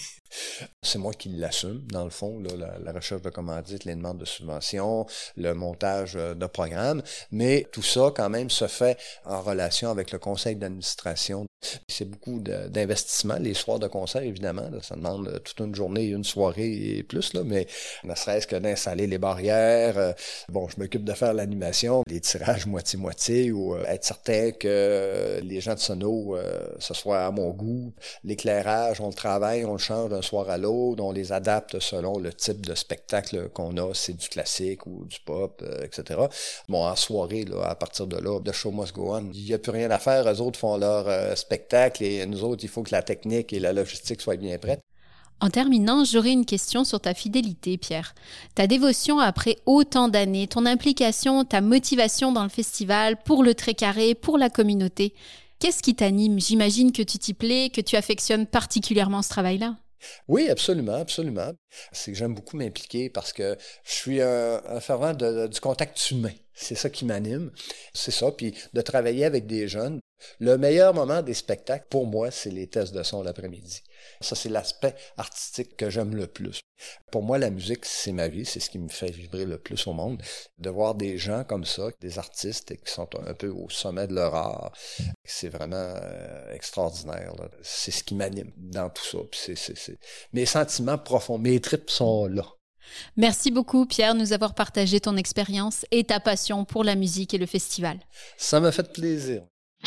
Speaker 3: C'est moi qui l'assume, dans le fond, là, la, la recherche de commandites, les demandes de subventions, le montage de programmes, mais tout ça, quand même, se fait en relation avec le conseil d'administration. C'est beaucoup de, d'investissement, les soirs de concert, évidemment, là, ça demande toute une journée, une soirée et plus, là, mais ne serait-ce que d'installer les barrières. Euh, bon, je m'occupe de faire l'animation, les tirages moitié-moitié, ou euh, être certain que les gens de sono, euh, ce soit à mon goût. L'éclairage, on le travaille, on le change d'un soir à l'autre, on les adapte selon le type de spectacle qu'on a, c'est du classique ou du pop, euh, et cetera. Bon, en soirée, là, à partir de là, the show must go on. Il n'y a plus rien à faire, eux autres font leur euh, spectacle et nous autres, il faut que la technique et la logistique soient bien prêtes.
Speaker 1: En terminant, j'aurais une question sur ta fidélité, Pierre. Ta dévotion après autant d'années, ton implication, ta motivation dans le festival, pour le Trait-Carré, pour la communauté. Qu'est-ce qui t'anime? J'imagine que tu t'y plais, que tu affectionnes particulièrement ce travail-là.
Speaker 3: Oui, absolument, absolument. C'est que j'aime beaucoup m'impliquer parce que je suis un, un fervent de, de, du contact humain. C'est ça qui m'anime. C'est ça, puis de travailler avec des jeunes. Le meilleur moment des spectacles, pour moi, c'est les tests de son l'après-midi. Ça, c'est l'aspect artistique que j'aime le plus. Pour moi, la musique, c'est ma vie, c'est ce qui me fait vibrer le plus au monde. De voir des gens comme ça, des artistes qui sont un peu au sommet de leur art, c'est vraiment euh, extraordinaire, là. C'est ce qui m'anime dans tout ça. Puis c'est, c'est, c'est... Mes sentiments profonds, mes tripes sont là.
Speaker 1: Merci beaucoup, Pierre, de nous avoir partagé ton expérience et ta passion pour la musique et le festival.
Speaker 3: Ça m'a fait plaisir.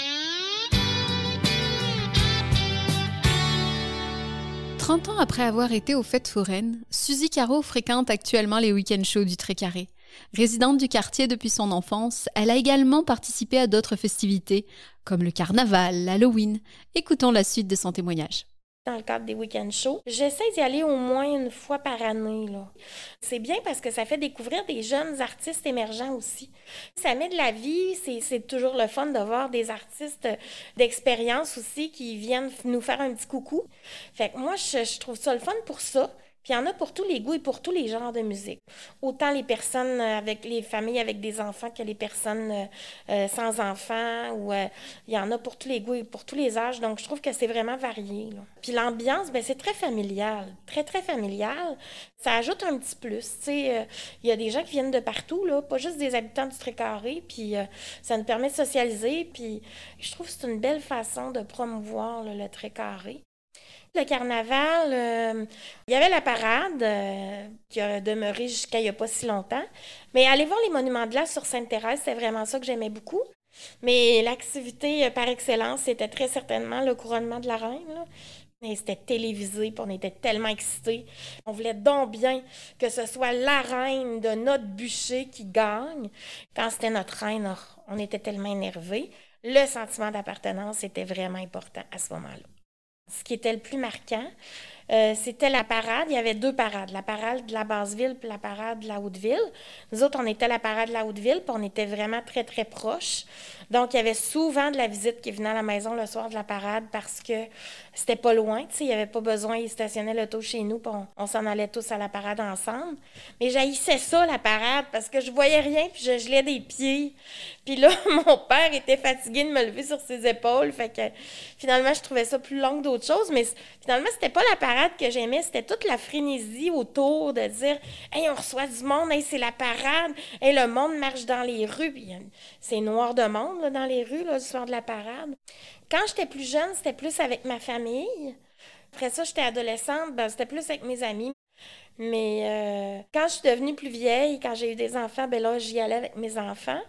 Speaker 1: trente ans après avoir été aux Fêtes foraines, Suzy Caro fréquente actuellement les week-end shows du Trait-Carré. Résidente du quartier depuis son enfance, elle a également participé à d'autres festivités, comme le carnaval, l'Halloween. Écoutons la suite de son témoignage.
Speaker 8: Dans le cadre des week-end shows, j'essaie d'y aller au moins une fois par année, là. C'est bien parce que ça fait découvrir des jeunes artistes émergents aussi. Ça met de la vie, c'est, c'est toujours le fun de voir des artistes d'expérience aussi qui viennent nous faire un petit coucou. Fait que moi, je, je trouve ça le fun pour ça. Puis il y en a pour tous les goûts et pour tous les genres de musique. Autant les personnes avec les familles avec des enfants que les personnes euh, sans enfants. Ou euh, il y en a pour tous les goûts et pour tous les âges. Donc je trouve que c'est vraiment varié, là. Puis l'ambiance, ben c'est très familial, très très familial. Ça ajoute un petit plus. Tu sais, euh, il y a des gens qui viennent de partout, là, pas juste des habitants du Trait-Carré. Puis euh, ça nous permet de socialiser. Puis je trouve que c'est une belle façon de promouvoir là, le Trait-Carré. Le carnaval, euh, il y avait la parade euh, qui a demeuré jusqu'à il n'y a pas si longtemps. Mais aller voir les monuments de glace sur Sainte-Thérèse, c'est vraiment ça que j'aimais beaucoup. Mais l'activité euh, par excellence, c'était très certainement le couronnement de la reine, là. Et c'était télévisé, puis on était tellement excités. On voulait donc bien que ce soit la reine de notre bûcher qui gagne. Quand c'était notre reine, on était tellement énervés. Le sentiment d'appartenance était vraiment important à ce moment-là. Ce qui était le plus marquant, euh, c'était la parade. Il y avait deux parades, la parade de la Basse-Ville puis la parade de la Haute-Ville. Nous autres, on était à la parade de la Haute-Ville, puis on était vraiment très, très proches. Donc, il y avait souvent de la visite qui venait à la maison le soir de la parade parce que c'était pas loin, tu sais, il n'y avait pas besoin, ils stationnaient l'auto chez nous, puis on, on s'en allait tous à la parade ensemble. Mais j'haïssais ça, la parade, parce que je voyais rien, puis je gelais des pieds. Puis là, mon père était fatigué de me lever sur ses épaules, fait que finalement, je trouvais ça plus long que d'autres choses, mais finalement, c'était pas la parade parade que j'aimais, c'était toute la frénésie autour de dire « Hey, on reçoit du monde, hey, c'est la parade, hey, le monde marche dans les rues. » Puis c'est noir de monde là, dans les rues, là, le soir de la parade. Quand j'étais plus jeune, c'était plus avec ma famille. Après ça, j'étais adolescente, ben, c'était plus avec mes amis. Mais euh, quand je suis devenue plus vieille, quand j'ai eu des enfants, ben là, j'y allais avec mes enfants.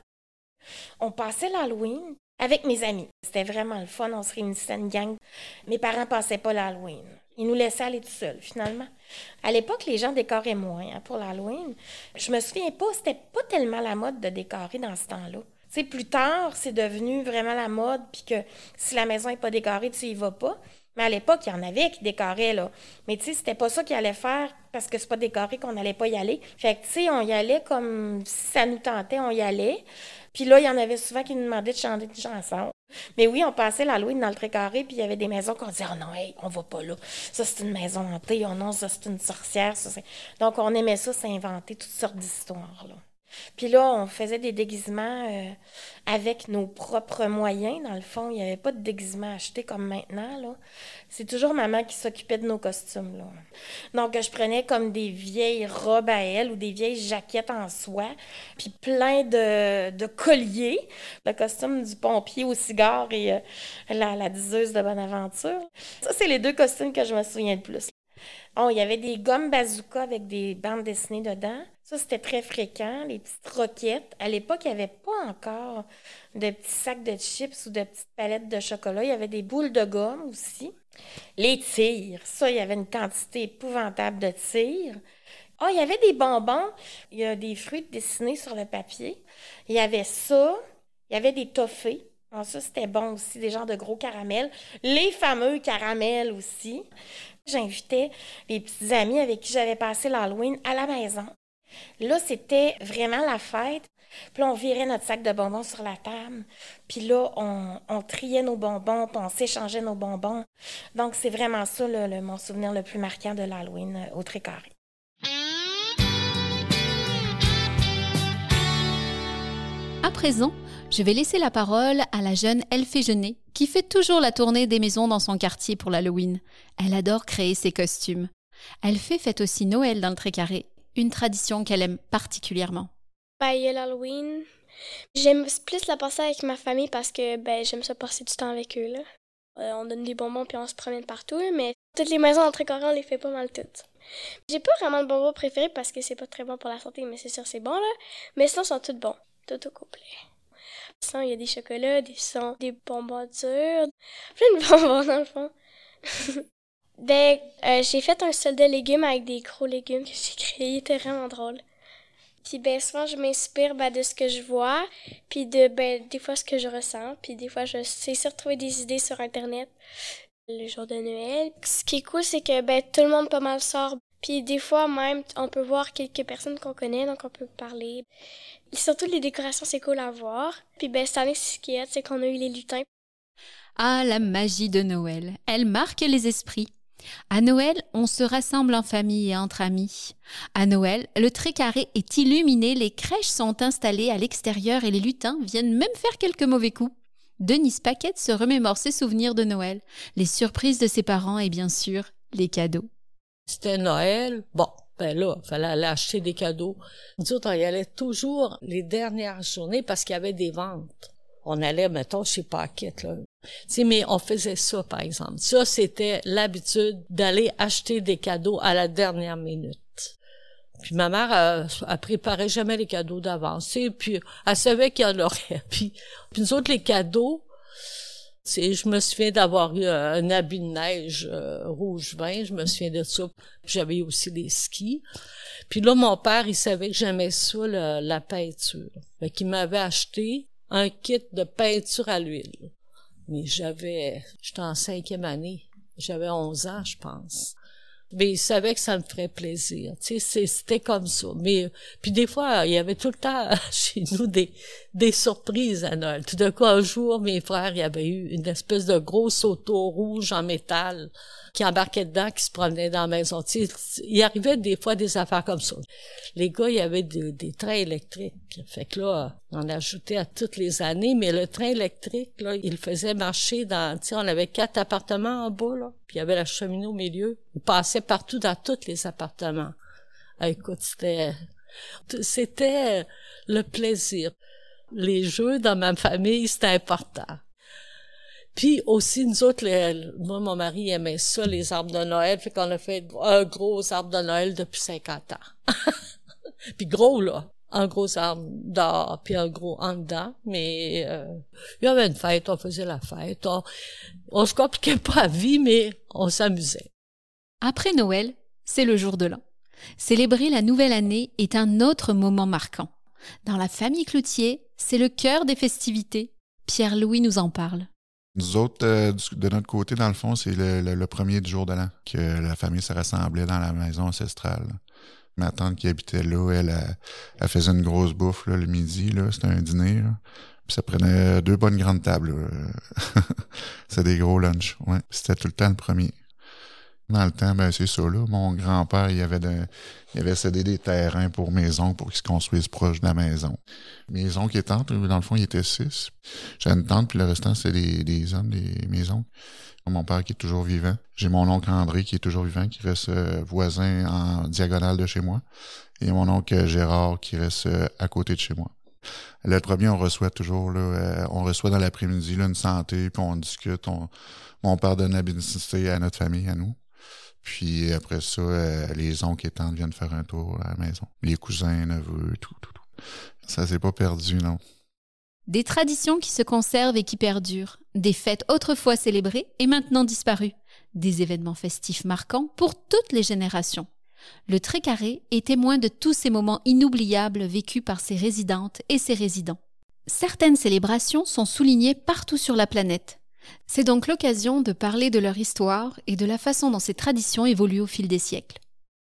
Speaker 8: On passait l'Halloween avec mes amis. C'était vraiment le fun, on se réunissait une gang. Mes parents passaient pas l'Halloween. Ils nous laissaient aller tout seuls, finalement. À l'époque, les gens décoraient moins hein, pour l'Halloween. Je me souviens pas, c'était pas tellement la mode de décorer dans ce temps-là. Tu sais, plus tard, c'est devenu vraiment la mode, puis que si la maison est pas décorée, tu y vas pas. Mais à l'époque, il y en avait qui décoraient, là. Mais tu sais, c'était pas ça qu'ils allaient faire parce que c'est pas décoré qu'on n'allait pas y aller. Fait que, tu sais, on y allait comme si ça nous tentait, on y allait. Puis là, il y en avait souvent qui nous demandaient de chanter une chanson. Mais oui, on passait l'Halloween dans le Très-Carré, puis il y avait des maisons qu'on disait « Oh non, hey, on va pas là. Ça, c'est une maison hantée. Oh non, ça, c'est une sorcière. » Ça, c'est... Donc, on aimait ça, s'inventer toutes sortes d'histoires, là. Puis là, on faisait des déguisements euh, avec nos propres moyens. Dans le fond, il n'y avait pas de déguisement acheté comme maintenant, là. C'est toujours maman qui s'occupait de nos costumes, là. Donc, je prenais comme des vieilles robes à elle ou des vieilles jaquettes en soie, puis plein de, de colliers. Le costume du pompier au cigare et euh, la, la diseuse de Bonaventure. Ça, c'est les deux costumes que je me souviens le plus. Oh, il y avait des gommes bazooka avec des bandes dessinées dedans. Ça, c'était très fréquent, les petites roquettes. À l'époque, il n'y avait pas encore de petits sacs de chips ou de petites palettes de chocolat. Il y avait des boules de gomme aussi. Les tirs, ça, il y avait une quantité épouvantable de tirs. Ah, oh, il y avait des bonbons. Il y a des fruits dessinés sur le papier. Il y avait ça. Il y avait des toffés. Alors ça, c'était bon aussi, des genres de gros caramels. Les fameux caramels aussi. J'invitais les petits amis avec qui j'avais passé l'Halloween à la maison. Là, c'était vraiment la fête. Puis là, on virait notre sac de bonbons sur la table. Puis là, on, on triait nos bonbons, puis on s'échangeait nos bonbons. Donc, c'est vraiment ça, le, le, mon souvenir le plus marquant de l'Halloween euh, au Très-Carré.
Speaker 1: À présent, je vais laisser la parole à la jeune Elfée Genet, qui fait toujours la tournée des maisons dans son quartier pour l'Halloween. Elle adore créer ses costumes. Elfée fête aussi Noël dans le Très-Carré, une tradition qu'elle aime particulièrement.
Speaker 9: Ben, il y a l'Halloween. J'aime plus la passer avec ma famille parce que ben j'aime ça passer du temps avec eux, là. Euh, on donne des bonbons puis on se promène partout, mais toutes les maisons dans le Très-Carré, on les fait pas mal toutes. J'ai pas vraiment de bonbons préférés parce que c'est pas très bon pour la santé, mais c'est sûr c'est bon, là. Mais sinon, ils sont tous bons, tout au complet. Sinon, il y a des chocolats, des sons, des bonbons durs, plein de bonbons dans le fond. ben, euh, j'ai fait un sol de légumes avec des gros légumes que j'ai créé, c'était vraiment drôle. Puis ben souvent je m'inspire ben, de ce que je vois, puis de ben des fois ce que je ressens, puis des fois je sais de retrouver des idées sur internet le jour de Noël. Ce qui est cool c'est que ben tout le monde pas mal sort, puis des fois même on peut voir quelques personnes qu'on connaît donc on peut parler. Et surtout les décorations c'est cool à voir. Puis ben cette année ce qui est c'est qu'on a eu les lutins.
Speaker 1: Ah, la magie de Noël, elle marque les esprits. À Noël, on se rassemble en famille et entre amis. À Noël, le Très-Carré est illuminé, les crèches sont installées à l'extérieur et les lutins viennent même faire quelques mauvais coups. Denise Paquette se remémore ses souvenirs de Noël, les surprises de ses parents et bien sûr, les cadeaux.
Speaker 2: C'était Noël. Bon, ben là, il fallait aller acheter des cadeaux. Nous autres, on y allait toujours les dernières journées parce qu'il y avait des ventes. On allait, mettons, chez Paquette, là. Tu sais, mais on faisait ça, par exemple. Ça, c'était l'habitude d'aller acheter des cadeaux à la dernière minute. Puis ma mère, elle, elle préparait jamais les cadeaux d'avance. Et puis, elle savait qu'il y en aurait. Puis, puis nous autres, les cadeaux, c'est, je me souviens d'avoir eu un habit de neige euh, rouge vin. Je me souviens de ça. J'avais aussi des skis. Puis là, mon père, il savait que j'aimais ça, le, la peinture. Fait qu'il m'avait acheté un kit de peinture à l'huile. Mais j'avais, j'étais en cinquième année. J'avais onze ans, je pense. Mais il savait que ça me ferait plaisir. Tu sais, c'était comme ça. Mais, puis des fois, il y avait tout le temps chez nous des, des surprises à Noël. Tout d'un coup, un jour, mes frères, il y avait eu une espèce de grosse auto rouge en métal qui embarquait dedans, qui se promenait dans la maison. Tu sais, il arrivait des fois des affaires comme ça. Les gars, il y avait des, des trains électriques. Fait que là, on ajoutait à toutes les années, mais le train électrique, là, il faisait marcher dans, tu sais, on avait quatre appartements en bas, là, puis il y avait la cheminée au milieu. Il passait partout dans tous les appartements. Ah, écoute, c'était, c'était le plaisir. Les jeux dans ma famille, c'était important. Puis aussi, nous autres, les, moi, mon mari aimait ça, les arbres de Noël, fait qu'on a fait un gros arbre de Noël depuis cinquante ans. Puis gros, là, un gros arbre dehors, puis un gros en dedans, mais euh, il y avait une fête, on faisait la fête, on, on se compliquait pas la vie, mais on s'amusait.
Speaker 1: Après Noël, c'est le jour de l'an. Célébrer la nouvelle année est un autre moment marquant. Dans la famille Cloutier, c'est le cœur des festivités. Pierre-Louis nous en parle.
Speaker 10: Nous autres, euh, de notre côté, dans le fond, c'est le, le, le premier du jour de l'an que la famille se rassemblait dans la maison ancestrale. Ma tante qui habitait là, elle, elle, elle faisait une grosse bouffe là, le midi, là, c'était un dîner. Là. Puis ça prenait deux bonnes grandes tables. C'était des gros lunchs. Ouais. C'était tout le temps le premier. Dans le temps, ben c'est ça, là. Mon grand-père, il avait, de, il avait cédé des terrains pour mes oncles pour qu'ils se construisent proche de la maison. Mes oncles et tantes, dans le fond, ils étaient six. J'ai une tante, puis le restant, c'est des, des hommes, des, mes oncles. Mon père qui est toujours vivant. J'ai mon oncle André qui est toujours vivant, qui reste euh, voisin en diagonale de chez moi. Et mon oncle Gérard qui reste euh, à côté de chez moi. Le premier, on reçoit toujours, là, euh, on reçoit dans l'après-midi là, une santé, puis on discute. On, mon père donne la bénédicité à notre famille, à nous. Puis après ça, euh, les oncles et tantes viennent faire un tour à la maison. Les cousins, neveux, tout, tout, tout. Ça s'est pas perdu, non.
Speaker 1: Des traditions qui se conservent et qui perdurent. Des fêtes autrefois célébrées et maintenant disparues. Des événements festifs marquants pour toutes les générations. Le Trécarré est témoin de tous ces moments inoubliables vécus par ses résidentes et ses résidents. Certaines célébrations sont soulignées partout sur la planète. C'est donc l'occasion de parler de leur histoire et de la façon dont ces traditions évoluent au fil des siècles.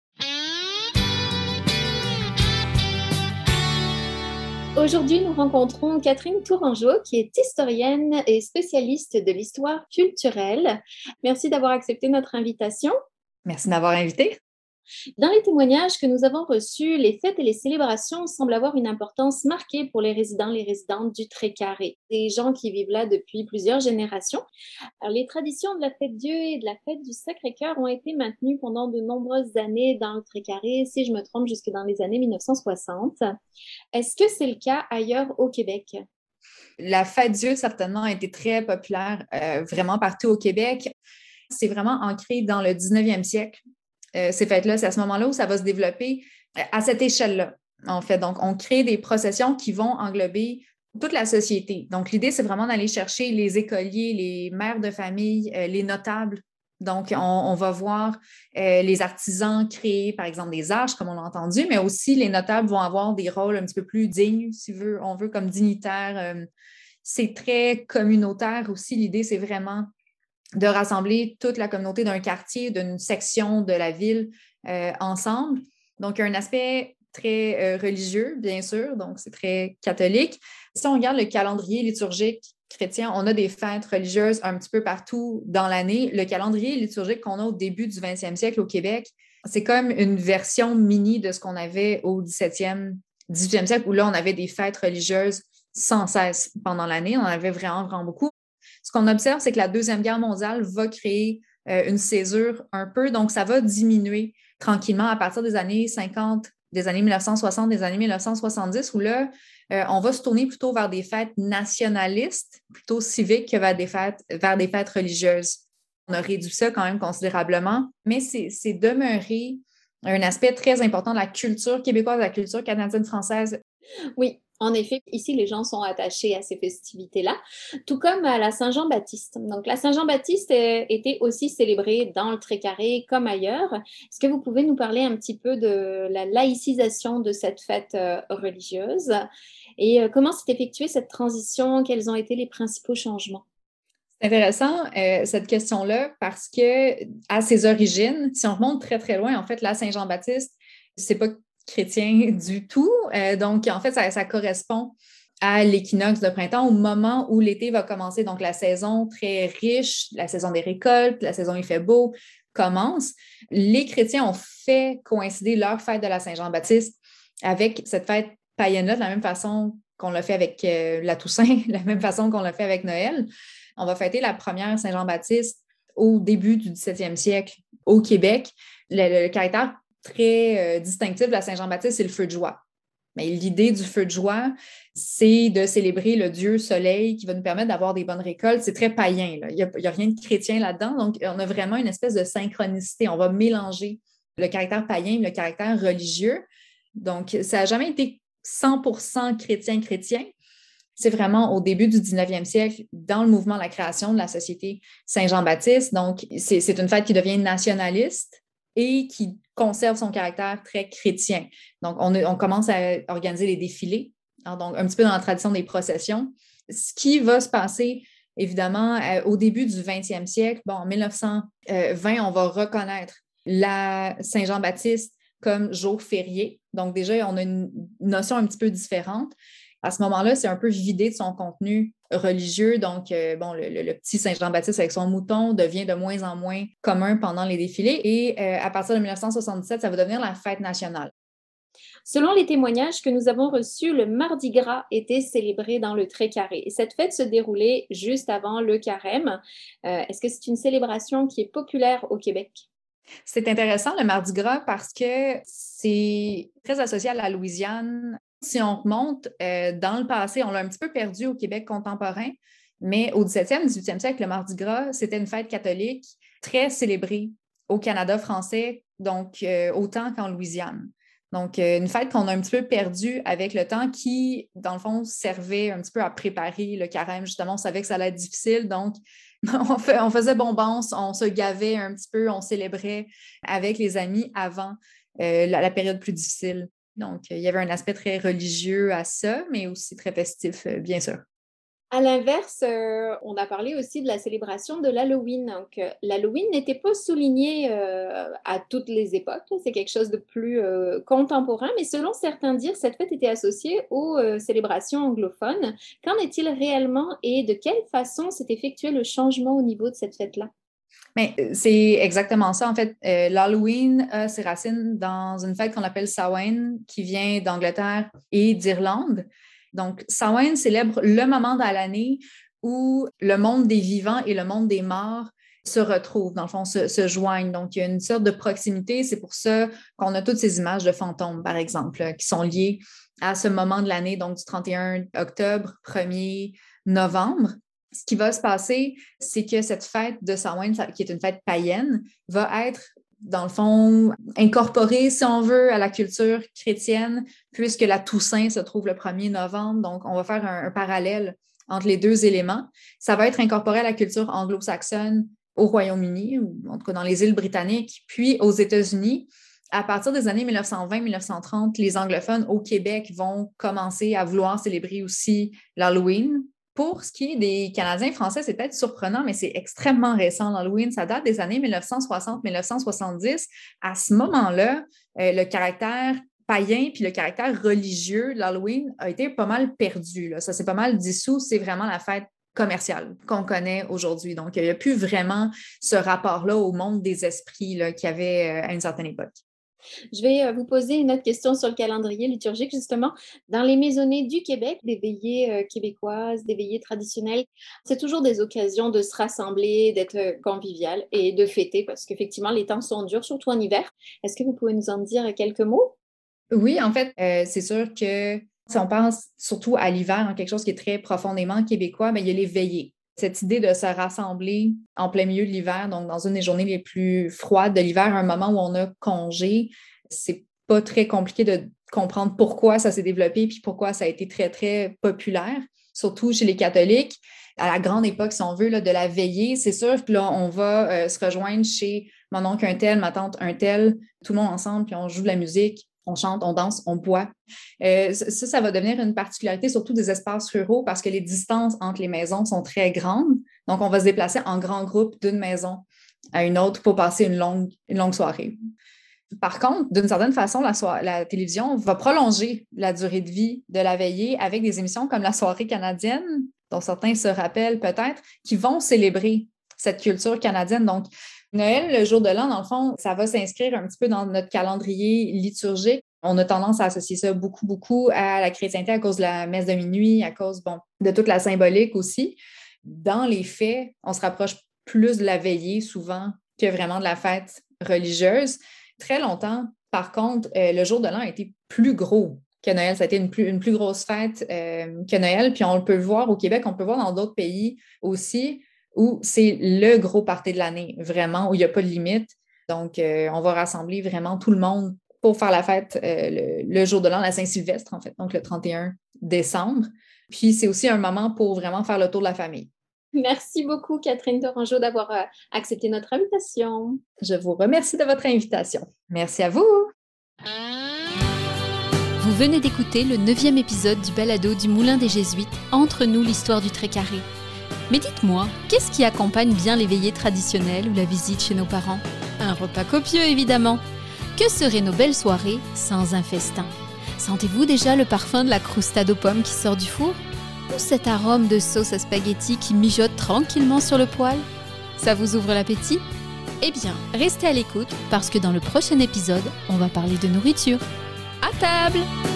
Speaker 1: Aujourd'hui, nous rencontrons Catherine Tourangeau, qui est historienne et spécialiste de l'histoire culturelle. Merci d'avoir accepté notre invitation.
Speaker 11: Merci de m'avoir invitée.
Speaker 1: Dans les témoignages que nous avons reçus, les fêtes et les célébrations semblent avoir une importance marquée pour les résidents, les résidentes du Trécarré, des gens qui vivent là depuis plusieurs générations. Alors, les traditions de la fête Dieu et de la fête du Sacré-Cœur ont été maintenues pendant de nombreuses années dans le Trécarré, si je me trompe, jusque dans les années mille neuf cent soixante. Est-ce que c'est le cas ailleurs au Québec?
Speaker 11: La fête Dieu, certainement, a été très populaire euh, vraiment partout au Québec. C'est vraiment ancré dans le dix-neuvième siècle. Euh, ces fêtes-là, c'est à ce moment-là où ça va se développer à cette échelle-là, en fait. Donc, on crée des processions qui vont englober toute la société. Donc, l'idée, c'est vraiment d'aller chercher les écoliers, les mères de famille, euh, les notables. Donc, on, on va voir euh, les artisans créer, par exemple, des arches, comme on l'a entendu, mais aussi les notables vont avoir des rôles un petit peu plus dignes, si on veut, comme dignitaires. Euh, c'est très communautaire aussi. L'idée, c'est vraiment de rassembler toute la communauté d'un quartier, d'une section de la ville euh, ensemble. Donc, il y a un aspect très euh, religieux, bien sûr, donc c'est très catholique. Si on regarde le calendrier liturgique chrétien, on a des fêtes religieuses un petit peu partout dans l'année. Le calendrier liturgique qu'on a au début du vingtième siècle au Québec, c'est comme une version mini de ce qu'on avait au dix-septième, dix-huitième siècle, où là, on avait des fêtes religieuses sans cesse pendant l'année. On en avait vraiment, vraiment beaucoup. Ce qu'on observe, c'est que la Deuxième Guerre mondiale va créer euh, une césure un peu, donc ça va diminuer tranquillement à partir des années cinquante, des années mille neuf cent soixante, des années mille neuf cent soixante-dix, où là, euh, on va se tourner plutôt vers des fêtes nationalistes, plutôt civiques que vers des fêtes, vers des fêtes religieuses. On a réduit ça quand même considérablement, mais c'est, c'est demeuré un aspect très important de la culture québécoise, de la culture canadienne-française.
Speaker 1: Oui. En effet, ici, les gens sont attachés à ces festivités-là, tout comme à la Saint-Jean-Baptiste. Donc, la Saint-Jean-Baptiste était aussi célébrée dans le Trécarré comme ailleurs. Est-ce que vous pouvez nous parler un petit peu de la laïcisation de cette fête euh, religieuse et euh, comment s'est effectuée cette transition? Quels ont été les principaux changements?
Speaker 11: C'est intéressant, euh, cette question-là, parce que à ses origines, si on remonte très, très loin, en fait, la Saint-Jean-Baptiste, c'est pas chrétien du tout. Euh, donc, en fait, ça, ça correspond à l'équinoxe de printemps, au moment où l'été va commencer. Donc, la saison très riche, la saison des récoltes, la saison il fait beau, commence. Les chrétiens ont fait coïncider leur fête de la Saint-Jean-Baptiste avec cette fête païenne-là, de la même façon qu'on l'a fait avec euh, la Toussaint, de la même façon qu'on l'a fait avec Noël. On va fêter la première Saint-Jean-Baptiste au début du dix-septième siècle au Québec. Le, le caractère très euh, distinctif de la Saint-Jean-Baptiste, c'est le feu de joie. Mais l'idée du feu de joie, c'est de célébrer le dieu soleil qui va nous permettre d'avoir des bonnes récoltes. C'est très païen, là. Il n'y a, il y a rien de chrétien là-dedans. Donc, on a vraiment une espèce de synchronicité. On va mélanger le caractère païen et le caractère religieux. Donc, ça n'a jamais été cent pour cent chrétien-chrétien. C'est vraiment au début du dix-neuvième siècle, dans le mouvement de la création de la Société Saint-Jean-Baptiste. Donc, c'est, c'est une fête qui devient nationaliste et qui conserve son caractère très chrétien. Donc, on, on commence à organiser les défilés, hein, donc un petit peu dans la tradition des processions. Ce qui va se passer, évidemment, euh, au début du vingtième siècle, bon, en mille neuf cent vingt, on va reconnaître la Saint-Jean-Baptiste comme jour férié. Donc, déjà, on a une notion un petit peu différente. À ce moment-là, c'est un peu vidé de son contenu religieux. Donc, euh, bon, le, le, le petit Saint-Jean-Baptiste avec son mouton devient de moins en moins commun pendant les défilés. Et euh, à partir de mille neuf cent soixante-dix-sept, ça va devenir la fête nationale.
Speaker 1: Selon les témoignages que nous avons reçus, le Mardi Gras était célébré dans le Trait-Carré. Et cette fête se déroulait juste avant le Carême. Euh, est-ce que c'est une célébration qui est populaire au Québec?
Speaker 11: C'est intéressant, le Mardi Gras, parce que c'est très associé à la Louisiane. Si on remonte euh, dans le passé, on l'a un petit peu perdu au Québec contemporain, mais au dix-septième, dix-huitième siècle, le Mardi Gras, c'était une fête catholique très célébrée au Canada français, donc euh, autant qu'en Louisiane. Donc, euh, une fête qu'on a un petit peu perdue avec le temps qui, dans le fond, servait un petit peu à préparer le carême. Justement, on savait que ça allait être difficile, donc on, fait, on faisait bonbons, on se gavait un petit peu, on célébrait avec les amis avant euh, la, la période plus difficile. Donc, il y avait un aspect très religieux à ça, mais aussi très festif, bien sûr.
Speaker 1: À l'inverse, euh, on a parlé aussi de la célébration de l'Halloween. Donc, euh, l'Halloween n'était pas souligné euh, à toutes les époques. C'est quelque chose de plus euh, contemporain, mais selon certains dires, cette fête était associée aux euh, célébrations anglophones. Qu'en est-il réellement et de quelle façon s'est effectué le changement au niveau de cette fête-là?
Speaker 11: Mais c'est exactement ça. En fait, euh, l'Halloween a ses racines dans une fête qu'on appelle Samhain, qui vient d'Angleterre et d'Irlande. Donc, Samhain célèbre le moment dans l'année où le monde des vivants et le monde des morts se retrouvent, dans le fond, se, se joignent. Donc, il y a une sorte de proximité. C'est pour ça qu'on a toutes ces images de fantômes, par exemple, qui sont liées à ce moment de l'année, donc du trente et un octobre, premier novembre. Ce qui va se passer, c'est que cette fête de Samhain, qui est une fête païenne, va être, dans le fond, incorporée, si on veut, à la culture chrétienne, puisque la Toussaint se trouve le premier novembre. Donc, on va faire un, un parallèle entre les deux éléments. Ça va être incorporé à la culture anglo-saxonne au Royaume-Uni, ou en tout cas dans les îles britanniques, puis aux États-Unis. À partir des années mille neuf cent vingt mille neuf cent trente, les anglophones au Québec vont commencer à vouloir célébrer aussi l'Halloween. Pour ce qui est des Canadiens français, c'est peut-être surprenant, mais c'est extrêmement récent, l'Halloween. Ça date des années mille neuf cent soixante mille neuf cent soixante-dix. À ce moment-là, euh, le caractère païen puis le caractère religieux de l'Halloween a été pas mal perdu, là. Ça s'est pas mal dissous. C'est vraiment la fête commerciale qu'on connaît aujourd'hui. Donc, il n'y a plus vraiment ce rapport-là au monde des esprits là, qu'il y avait euh, à une certaine époque.
Speaker 1: Je vais vous poser une autre question sur le calendrier liturgique, justement. Dans les maisonnées du Québec, des veillées euh, québécoises, des veillées traditionnelles, c'est toujours des occasions de se rassembler, d'être convivial et de fêter, parce qu'effectivement, les temps sont durs, surtout en hiver. Est-ce que vous pouvez nous en dire quelques mots?
Speaker 11: Oui, en fait, euh, c'est sûr que si on pense surtout à l'hiver, hein, quelque chose qui est très profondément québécois, mais il y a les veillées. Cette idée de se rassembler en plein milieu de l'hiver, donc dans une des journées les plus froides de l'hiver, un moment où on a congé, c'est pas très compliqué de comprendre pourquoi ça s'est développé puis pourquoi ça a été très, très populaire, surtout chez les catholiques. À la grande époque, si on veut, là, de la veillée, c'est sûr que là, on va euh, se rejoindre chez mon oncle un tel, ma tante un tel, tout le monde ensemble, puis on joue de la musique. On chante, on danse, on boit. Euh, ça, ça va devenir une particularité, surtout des espaces ruraux, parce que les distances entre les maisons sont très grandes. Donc, on va se déplacer en grand groupe d'une maison à une autre pour passer une longue, une longue soirée. Par contre, d'une certaine façon, la, so- la télévision va prolonger la durée de vie de la veillée avec des émissions comme la soirée canadienne, dont certains se rappellent peut-être, qui vont célébrer cette culture canadienne. Donc, Noël, le jour de l'an, dans le fond, ça va s'inscrire un petit peu dans notre calendrier liturgique. On a tendance à associer ça beaucoup, beaucoup à la chrétienté à cause de la messe de minuit, à cause, bon, de toute la symbolique aussi. Dans les faits, on se rapproche plus de la veillée souvent que vraiment de la fête religieuse. Très longtemps, par contre, euh, le jour de l'an a été plus gros que Noël. Ça a été une plus, une plus grosse fête euh, que Noël. Puis on le peut voir au Québec, on peut voir dans d'autres pays aussi, où c'est le gros party de l'année, vraiment, où il n'y a pas de limite. Donc, euh, on va rassembler vraiment tout le monde pour faire la fête euh, le, le jour de l'an, la Saint-Sylvestre, en fait, donc le trente et un décembre. Puis, c'est aussi un moment pour vraiment faire le tour de la famille.
Speaker 1: Merci beaucoup, Catherine Tourangeau, d'avoir euh, accepté notre invitation.
Speaker 11: Je vous remercie de votre invitation. Merci à vous.
Speaker 1: Vous venez d'écouter le neuvième épisode du balado du Moulin des Jésuites, Entre nous l'histoire du Trait-Carré. Mais dites-moi, qu'est-ce qui accompagne bien les veillées traditionnelles ou la visite chez nos parents? Un repas copieux, évidemment. Que seraient nos belles soirées sans un festin? Sentez-vous déjà le parfum de la croustade aux pommes qui sort du four? Ou cet arôme de sauce à spaghetti qui mijote tranquillement sur le poêle? Ça vous ouvre l'appétit? Eh bien, restez à l'écoute parce que dans le prochain épisode, on va parler de nourriture. À table!